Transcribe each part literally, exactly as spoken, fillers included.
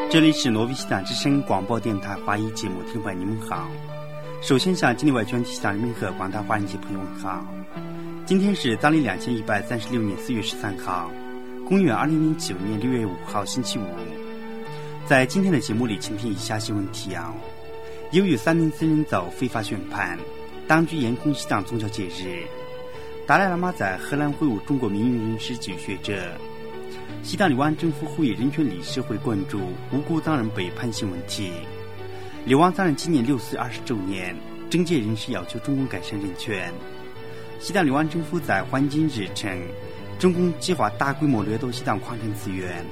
这里是挪威西藏之声广播电台华语节目，听众朋友你们好。首先向境内外全体西藏人民和广大华人及朋友们好。今天是藏历两千一百三十六年四月十三号，公元二零零九年六月五号星期五。在今天的节目里，请听以下新闻提要：由于三名僧人遭非法宣判，当局严控西藏宗教节日。达赖喇嘛在荷兰会晤中国民运人士及学者。西藏流亡政府呼吁人权理事会关注无辜藏人被判刑问题。流亡藏人纪念六四二十周年，政界人士要求中共改善人权。西藏流亡政府在环境日称，中共计划大规模掠夺西藏矿产资源。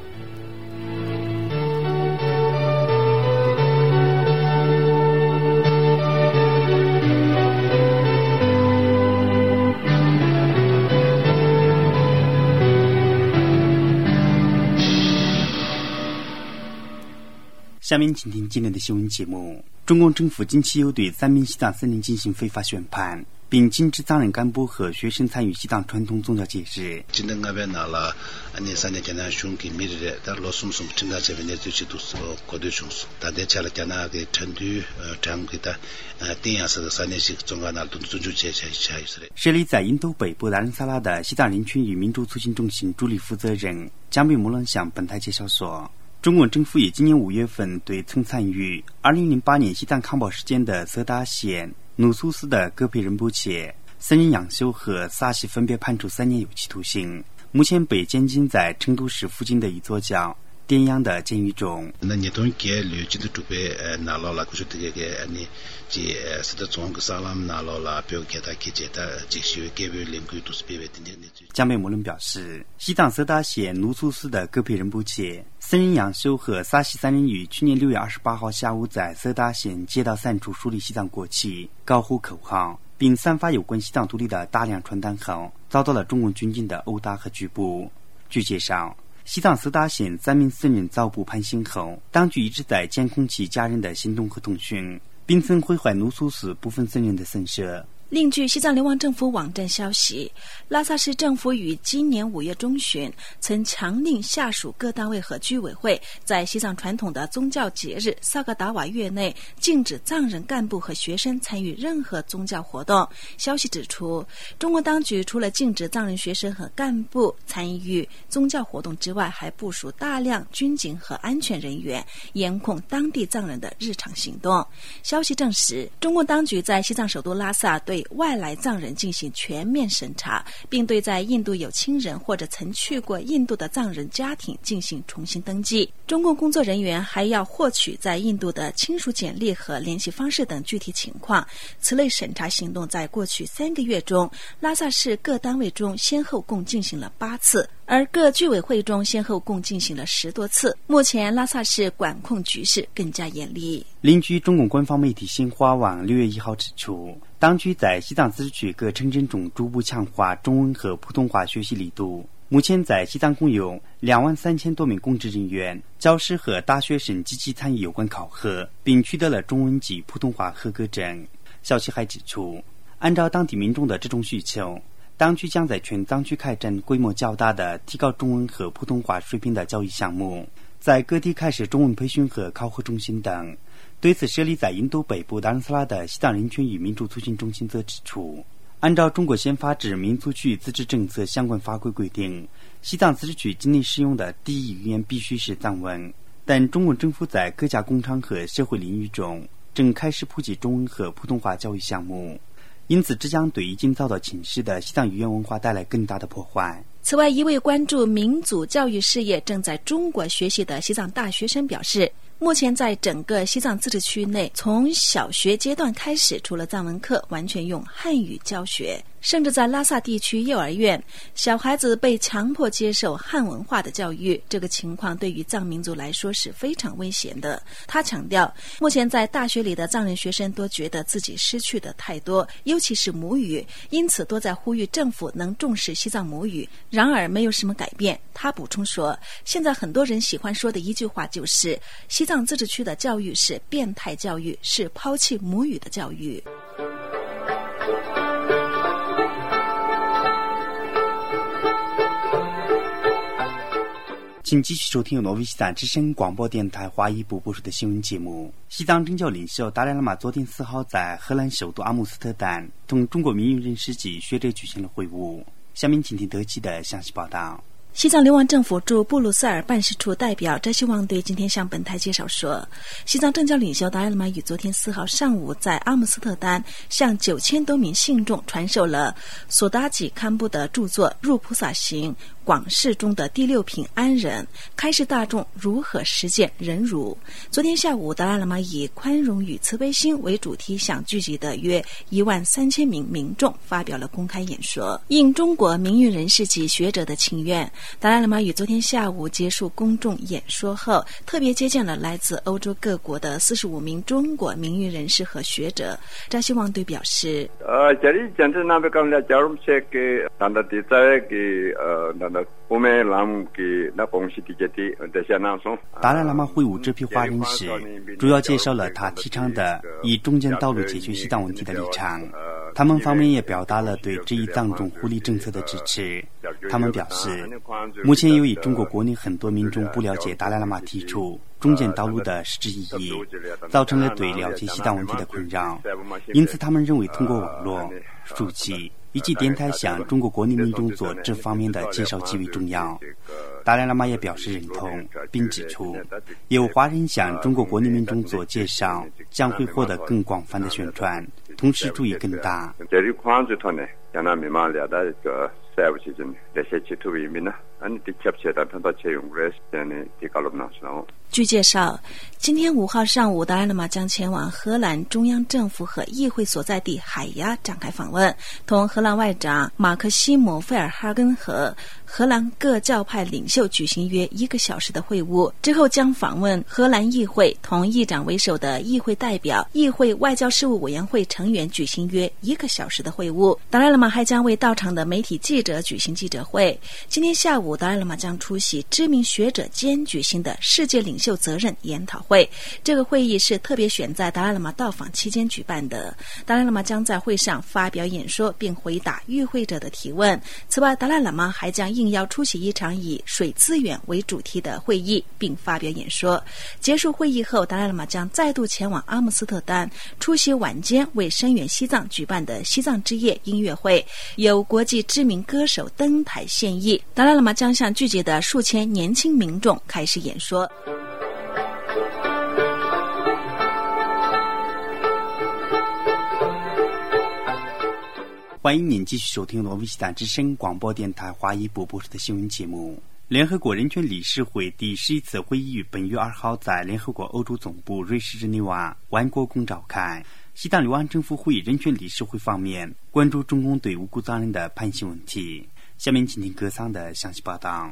下面请听今天的新闻节目。中共政府近期又对三名西藏僧人进行非法宣判，并禁止藏人干部和学生参与西藏传统宗教节日。 今天我们拿了你三年前的兄弟米日的罗松松正在这边的最近都是国队松松，大家讲了讲那个成都呃这样的呃电影是的三年是中国那都尊重接下下意识的。 设立在印度北部达仁萨拉的西藏人权与民主促进中心助理负责人江贝木伦向本台介绍说，中国政府于今年五月份对曾参与二零零八年西藏抗暴事件的色达县努苏斯的戈佩仁波切、僧人杨修和萨西分别判处三年有期徒刑，目前被监禁在成都市附近的一座叫滇阳的监狱中。 那你东给旅进的准备呃拿了了，过去这个个你这是的中国萨拉姆拿了了，不要给他给这他这些给予领域都是别别的的。 江贝木伦表示，西藏色达县努苏斯的戈佩仁波切、僧人杨修和萨西三人于去年六月二十八号下午在色达县街道三处树立西藏国旗，高呼口号，并散发有关西藏独立的大量传单后，遭到了中共军警的殴打和拘捕。据介绍，西藏色达县三名僧人遭捕判刑后，当局一直在监控其家人的行动和通讯，并曾毁坏努苏斯部分僧人的僧舍。 另据西藏流亡政府网站消息，拉萨市政府于今年五月中旬曾强令下属各单位和居委会在西藏传统的宗教节日萨格达瓦月内禁止藏人干部和学生参与任何宗教活动。消息指出，中国当局除了禁止藏人学生和干部参与宗教活动之外，还部署大量军警和安全人员，严控当地藏人的日常行动。消息证实，中共当局在西藏首都拉萨对外来藏人进行全面审查，并对在印度有亲人或者曾去过印度的藏人家庭进行重新登记。中共工作人员还要获取在印度的亲属简历和联系方式等具体情况。此类审查行动在过去三个月中，拉萨市各单位中先后共进行了八次，而各居委会中先后共进行了十多次。目前拉萨市管控局势更加严厉。 另据中共官方媒体新华网六月一号指出，当局在西藏自治区各城镇中逐步强化中文和普通话学习力度。目前在西藏共有两万三千多名公职人员、教师和大学生积极参与有关考核，并取得了中文及普通话合格证。消息还指出，按照当地民众的这种需求，当局将在全藏区开展规模较大的提高中文和普通话水平的教育项目，在各地开设中文培训和考核中心等。对此，设立在印度北部达仁萨拉的西藏人权与民主促进中心则指出，按照中国宪法之民族区自治政策相关法规规定，西藏自治区境内使用的第一语言必须是藏文，但中国政府在各家工厂和社会领域中正开始普及中文和普通话教育项目，因此这将对已经遭到侵蚀的西藏语言文化带来更大的破坏。 此外，一位关注民族教育事业正在中国学习的西藏大学生表示，目前在整个西藏自治区内，从小学阶段开始，除了藏文课，完全用汉语教学。甚至在拉萨地区幼儿园，小孩子被强迫接受汉文化的教育，这个情况对于藏民族来说是非常危险的。他强调，目前在大学里的藏人学生都觉得自己失去的太多，尤其是母语，因此都在呼吁政府能重视西藏母语。然而没有什么改变。他补充说，现在很多人喜欢说的一句话就是，西藏自治区的教育是变态教育，是抛弃母语的教育。 近请继续收听由挪威西藏之声广播电台华裔部播出的新闻节目。西藏政教领袖达赖喇嘛昨天四号在荷兰首都阿姆斯特丹同中国民运人士及学者举行了会晤。下面请听德基的详细报道。 西藏流亡政府驻布鲁塞尔办事处代表翟希望对今天向本台介绍说，西藏政教领袖达赖喇嘛于昨天四号上午在阿姆斯特丹向九千多名信众传授了索达吉堪布的著作《入菩萨行广释》中的第六品安忍，开示大众如何实践忍辱。昨天下午，达赖喇嘛以宽容与慈悲心为主题，向聚集的约一万三千名民众发表了公开演说。应中国民运人士及学者的请愿，达赖喇嘛于昨天下午结束公众演说后，特别接见了来自欧洲各国的四十五名中国民运人士和学者。扎希旺对表示， 呃，这里讲真那边讲了，假如说给当地在给呃那那我们让给那公司的这地这些那种。 达赖喇嘛会晤这批华人时，主要介绍了他提倡的以中间道路解决西藏问题的立场。他们方面也表达了对这一藏种互利政策的支持。他们表示，目前由于中国国内很多民众不了解达赖喇嘛提出中间道路的实质意义，造成了对了解西藏问题的困扰，因此他们认为通过网络、书籍以及电台向中国国内民众做这方面的介绍极为重要。达赖喇嘛也表示认同，并指出，有华人向中国国内民众做介绍，将会获得更广泛的宣传，同时注意更大。 据介绍，今天五号上午，达赖喇嘛将前往荷兰中央政府和议会所在地海牙展开访问，同荷兰外长马克西姆·费尔哈根和荷兰各教派领袖举行约一个小时的会晤，之后将访问荷兰议会，同议长为首的议会代表、议会外交事务委员会成员举行约一个小时的会晤。达赖喇嘛还将为到场的媒体记者举行记者会。今天下午，达赖喇嘛将出席知名学者间举行的世界领袖责任研讨会，这个会议是特别选在达赖喇嘛到访期间举办的。达赖喇嘛将在会上发表演说，并回答与会者的提问。此外，达赖喇嘛还将应邀出席一场以水资源为主题的会议，并发表演说。结束会议后，达赖喇嘛将再度前往阿姆斯特丹，出席晚间为声援西藏举办的西藏之夜音乐会，由国际知名歌手登台献艺。达赖喇嘛将向聚集的数千年轻民众开始演说。 欢迎您继续收听挪威西藏之声广播电台华裔部播出的新闻节目。联合国人权理事会第十一次会议于本月二号在联合国欧洲总部瑞士日内瓦万国宫召开。西藏流亡政府会议人权理事会方面关注中共对无辜藏人的判刑问题。下面请听歌桑的详细报道。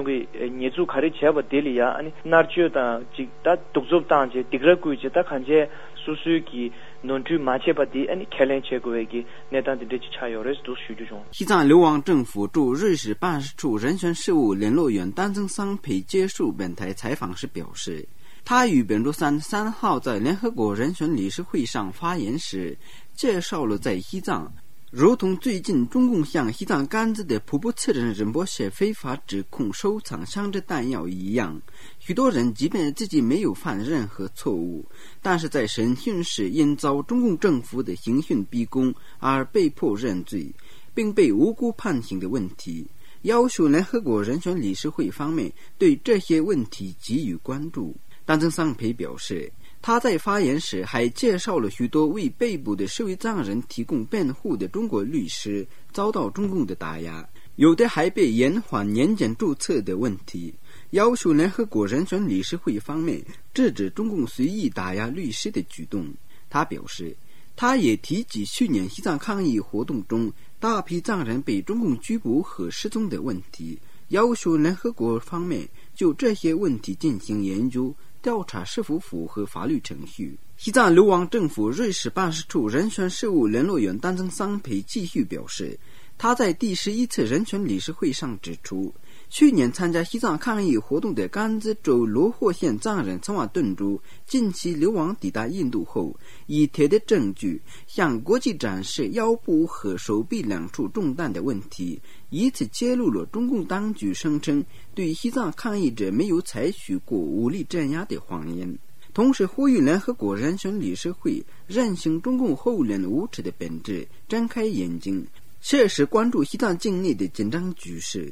西藏流亡政府驻瑞士办事处人权事务联络员丹增桑培接受本台采访时表示，他于本周三三号在联合国人权理事会上发言时，介绍了在西藏如同最近中共向西藏甘孜的普布次仁仁波切非法指控收藏枪支弹药一样，许多人即便自己没有犯任何错误，但是在审讯时因遭中共政府的刑讯逼供而被迫认罪，并被无辜判刑的问题，要求联合国人权理事会方面对这些问题给予关注。丹增桑培表示，他在发言时还介绍了许多为被捕的受为藏人提供辩护的中国律师遭到中共的打压，有的还被延缓年检注册的问题，要求联合国人权理事会方面制止中共随意打压律师的举动。他表示，他也提及去年西藏抗议活动中大批藏人被中共拘捕和失踪的问题，要求联合国方面就这些问题进行研究，调查是否符合法律程序。西藏流亡政府瑞士办事处人权事务联络员丹增桑培继续表示，他在第十一次人权理事会上指出， 去年参加西藏抗议活动的甘孜州罗霍县藏人曾瓦顿族近期流亡抵达印度后，以铁的证据向国际展示腰部和手臂两处中弹的问题，以此揭露了中共当局声称对西藏抗议者没有采取过武力镇压的谎言，同时呼吁联合国人权理事会认清中共厚脸无耻的本质，睁开眼睛，切实关注西藏境内的紧张局势。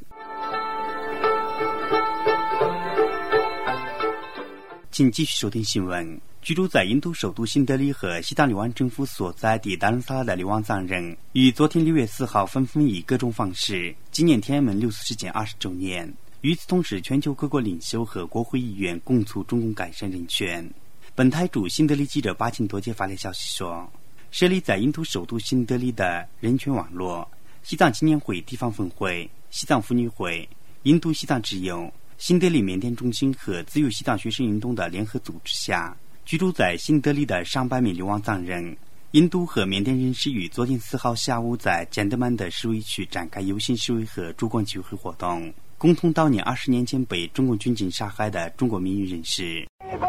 请继续收听新闻。居住在印度首都新德里和西藏流亡政府所在地达兰萨拉的流亡藏人，于昨天六月四号纷纷以各种方式纪念天安门六四事件二十周年。与此同时，全球各国领袖和国会议员共促中共改善人权。本台驻新德里记者巴金多杰发来消息说，设立在印度首都新德里的人权网络、西藏青年会地方分会、西藏妇女会、印度西藏之友、新德里缅甸中心和自由西藏学生运动的联合组织下，居住在新德里的上百名流亡藏人、印度和缅甸人士于昨天四号下午在简德曼的示威区展开游行示威和烛光集会活动，共同悼念二十年前被中共军警杀害的中国民运人士。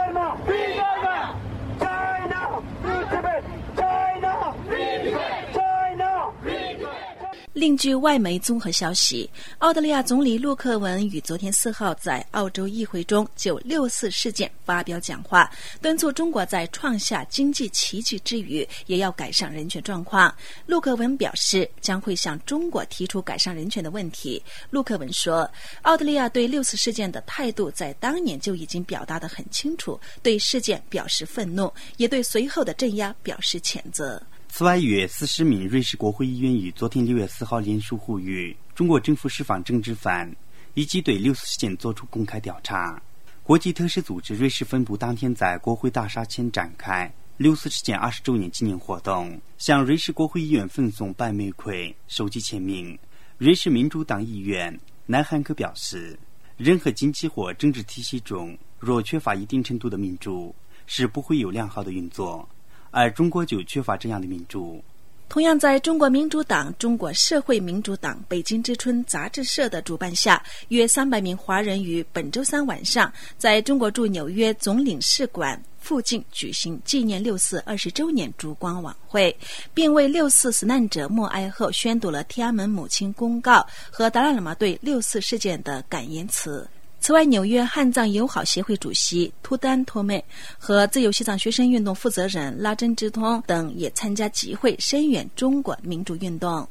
另据外媒综合消息，澳大利亚总理陆克文于昨天四号在澳洲议会中就六四事件发表讲话，敦促中国在创下经济奇迹之余，也要改善人权状况。陆克文表示，将会向中国提出改善人权的问题。陆克文说，澳大利亚对六四事件的态度在当年就已经表达得很清楚，对事件表示愤怒，也对随后的镇压表示谴责。 此外，约四十名瑞士国会议员于昨天六月四号联署呼吁中国政府释放政治犯，以及对六四事件作出公开调查。国际特使组织瑞士分部当天在国会大厦前展开六四事件二十周年纪念活动，向瑞士国会议员分送白玫瑰，收集签名。瑞士民主党议员南汉克表示，任何经济或政治体系中若缺乏一定程度的民主，是不会有良好的运作，而中国就缺乏这样的民主。 同样在中国民主党、中国社会民主党北京之春杂志社的主办下，约三百名华人于本周三晚上在中国驻纽约总领事馆附近举行纪念六四二十周年烛光晚会，并为六四死难者默哀后宣读了天安门母亲公告和达赖喇嘛对六四事件的感言词。此外，纽约汉藏友好协会主席图丹托妹和自由西藏学生运动负责人拉珍之通等也参加集会，声援中国民主运动。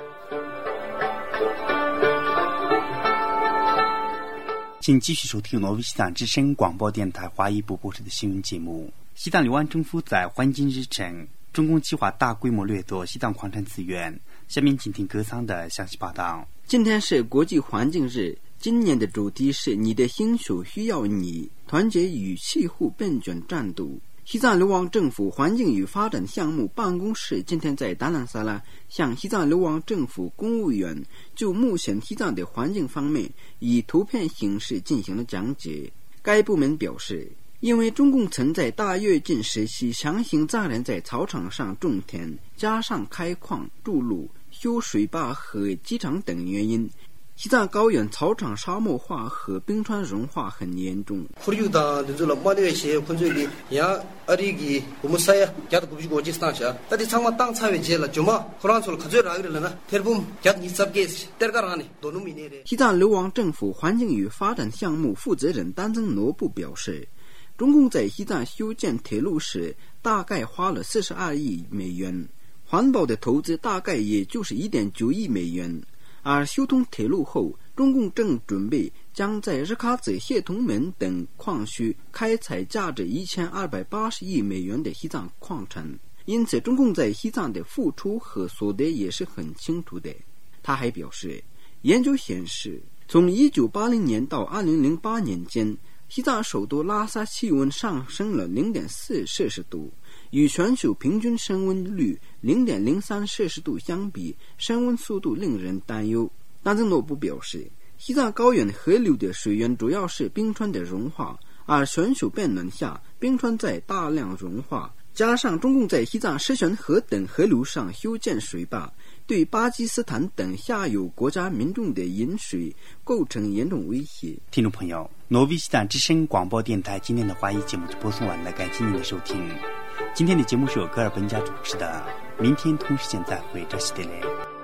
请继续收听挪威西藏之声广播电台华语部播出的新闻节目。西藏流亡政府在环境日称，中共计划大规模掠夺西藏矿产资源。下面请听歌桑的详细报道。 今天是国际环境日，今年的主题是你的星球需要你，团结与气候变卷战斗。西藏流亡政府环境与发展项目办公室今天在达兰萨拉向西藏流亡政府公务员就目前西藏的环境方面以图片形式进行了讲解。该部门表示，因为中共曾在大跃进时期强行藏人在草场上种田，加上开矿、筑路、修水坝和机场等原因，西藏高原草场沙漠化和冰川融化很严重。西藏流亡政府环境与发展项目负责人丹增罗布表示，中共在西藏修建铁路时大概花了四十二亿美元，环保的投资大概也就是 一点九亿美元。而修通铁路后，中共正准备将在日喀则、谢通门等矿区开采价值一千二百八十亿美元的西藏矿产，因此中共在西藏的付出和所得也是很清楚的。他还表示，研究显示，从一九八零年到二零零八年间，西藏首都拉萨气温上升了 零点四摄氏度，与全球平均升温率 零点零三摄氏度相比，升温速度令人担忧。丹增诺布表示，西藏高原河流的水源主要是冰川的融化，而全球变暖下，冰川在大量融化，加上中共在西藏狮泉河等河流上修建水坝， 对巴基斯坦等下游国家民众的饮水构成严重威胁。 听众朋友，挪威西藏之声广播电台今天的华语节目就播送完了，感谢您的收听。今天的节目是由格尔本家主持的，明天同时间再会，这是的嘞。